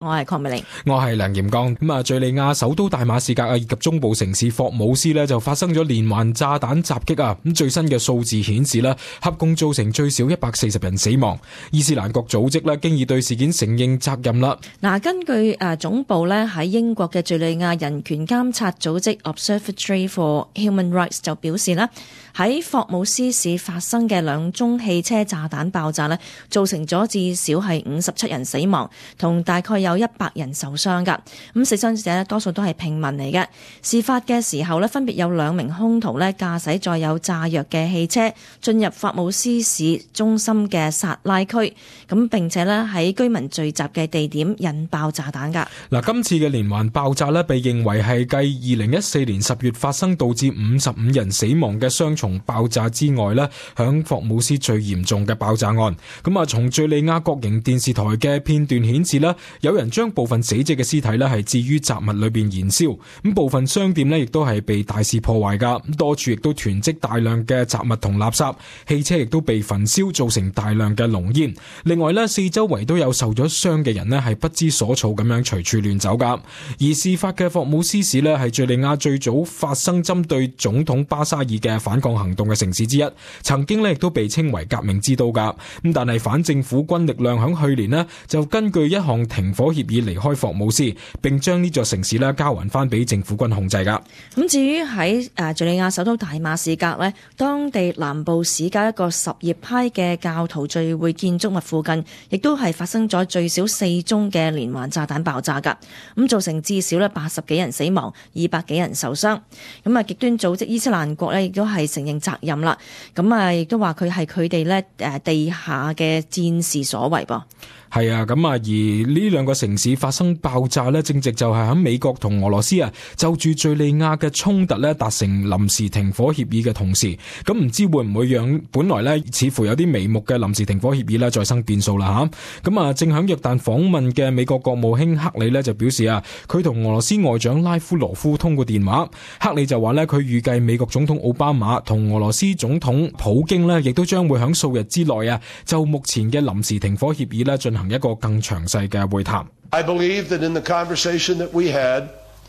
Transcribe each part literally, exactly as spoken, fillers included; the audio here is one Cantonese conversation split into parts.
我係鄺美玲， 我係梁炎剛。咁啊，敘利亞首都大馬士革啊，以及中部城市霍姆斯呢，就發生咗連環炸彈襲擊啊！咁最新嘅數字顯示呢，合共造成最少一百四十人死亡。伊斯蘭國組織呢，經已對事件承認責任啦。 嗱，根據誒總部呢喺英國嘅敘利亞人權監察組織 Observatory for Human Rights 就表示啦，喺霍姆斯市發生嘅兩宗汽車炸彈爆炸呢，造成咗至少係五十七人死亡，同大概有有一百人受傷噶，咁死傷者多數都係平民嚟嘅。事發嘅時候咧，分別有兩名兇徒咧駕駛載有炸藥嘅汽車進入霍姆斯市中心嘅薩拉區，咁並且咧喺居民聚集嘅地點引爆炸彈噶。 嗱，今次嘅連環爆炸咧，被認為係繼二零一四年十月發生導致五十五人死亡嘅雙重爆炸之外咧，響霍姆斯最嚴重嘅爆炸案。咁啊，從敘利亞國營電視台嘅片段顯示咧，有人將部分死者嘅屍體咧係置於雜物裏邊燃燒，咁部分商店咧亦都係被大肆破壞噶，多處亦都囤積大量嘅雜物同垃圾，汽車亦都被焚燒，造成大量嘅濃煙。另外咧，四周圍都有受咗傷嘅人咧係不知所措咁樣隨處亂走噶。而事發嘅霍姆斯市咧係敘利亞最早發生針對總統巴沙爾嘅反抗行動嘅城市之一，曾經咧亦都被稱為革命之都噶。咁但係反政府軍力量響去年咧就根據一項停火協議離開霍姆斯，並將呢座城市咧交還翻俾政府軍控制噶。 咁至於喺誒敘利亞首都大馬士革咧，當地南部市郊一個什葉派嘅教徒聚會建築物附近，亦都係發生咗最少四宗嘅連環炸彈爆炸噶，咁造成至少咧八十幾人死亡，二百幾人受傷。咁啊，極端組織伊斯蘭國咧亦都係承認責任啦。咁啊，亦都話佢係佢哋咧誒地下嘅戰事所為噃。 係啊，咁啊，而呢兩個城市發生爆炸呢，正值就係喺美國同俄羅斯啊就住敘利亞嘅衝突呢達成臨時停火協議嘅同時，咁唔知會唔會讓本來呢似乎有啲眉目嘅臨時停火協議呢再生變數啦吓。咁啊，正喺約旦訪問嘅美國國務卿克里呢就表示啊，佢同俄羅斯外長拉夫羅夫通過電話，克里就話呢，佢預計美國總統奧巴馬同俄羅斯總統普京呢亦都將會喺數日之內啊就目前嘅臨時停火協議呢進行一個更詳細嘅會談。 I believe that in the conversation that we had,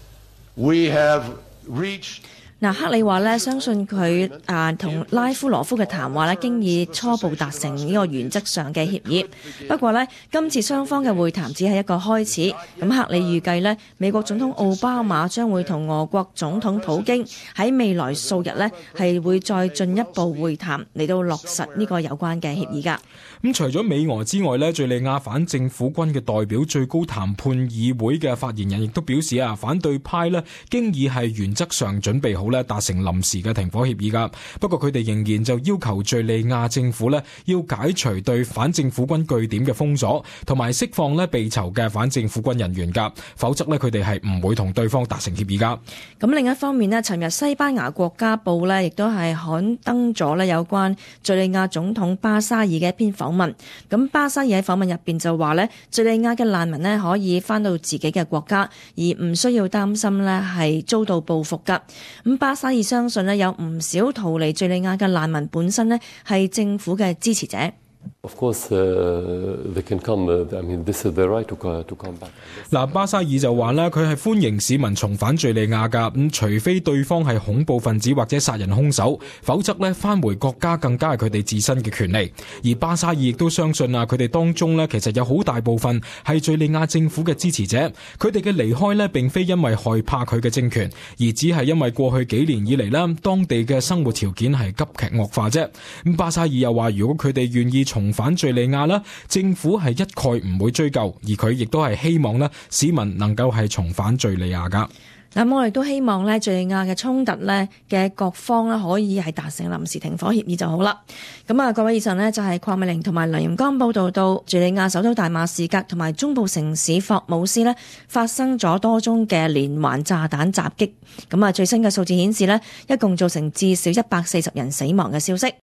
we have reached 嗱，克里話咧，相信佢啊同拉夫羅夫嘅談話咧，經已初步達成呢個原則上嘅協議。不過咧，今次雙方嘅會談只係一個開始。咁克里預計咧，美國總統奧巴馬將會同俄國總統普京喺未來數日咧，係會再進一步會談嚟到落實呢個有關嘅協議㗎。 咁除咗美俄之外咧，敘利亞反政府軍嘅代表最高談判議會嘅發言人亦都表示啊，反對派咧經已係原則上準備好咧達成臨時嘅停火協議噶。不過佢哋仍然就要求敘利亞政府咧要解除對反政府軍據點嘅封鎖，同埋釋放咧被囚嘅反政府軍人員噶，否則咧佢哋係唔會同對方達成協議噶。 咁另一方面咧，尋日西班牙國家報咧亦都係刊登咗咧有關敘利亞總統巴沙爾嘅一篇訪問。咁巴沙爾喺訪問入邊就話咧，敘利亞嘅難民咧可以翻到自己嘅國家，而唔需要擔心咧係遭到報復噶。咁巴沙爾相信咧有唔少逃離敘利亞嘅難民本身咧係政府嘅支持者。 Of course, uh, they can come. Uh, I mean, this is their right to to come back. 嗱，巴沙爾就話咧，佢係歡迎市民重返敘利亞噶，咁除非對方係恐怖分子或者殺人兇手，否則咧翻回國家更加係佢哋自身嘅權利。而巴沙爾亦都相信啊，佢哋當中咧其實有好大部分係敘利亞政府嘅支持者，佢哋嘅離開咧並非因為害怕佢嘅政權，而只係因為過去幾年以嚟咧當地嘅生活條件係急劇惡化啫。咁巴沙爾又話，如果佢哋願意重返敘利亞啦，政府係一概唔會追究，而佢亦都係希望咧市民能夠係重返敘利亞噶。 嗱，我哋都希望咧敘利亞嘅衝突咧嘅各方咧可以係達成臨時停火協議就好啦。咁啊，各位以上呢，就係鄺美玲同埋梁炎剛報道到敘利亞首都大馬士革同埋中部城市霍姆斯呢發生咗多宗嘅連環炸彈襲擊。咁啊，最新嘅數字顯示呢，一共造成至少一百四十人死亡嘅消息。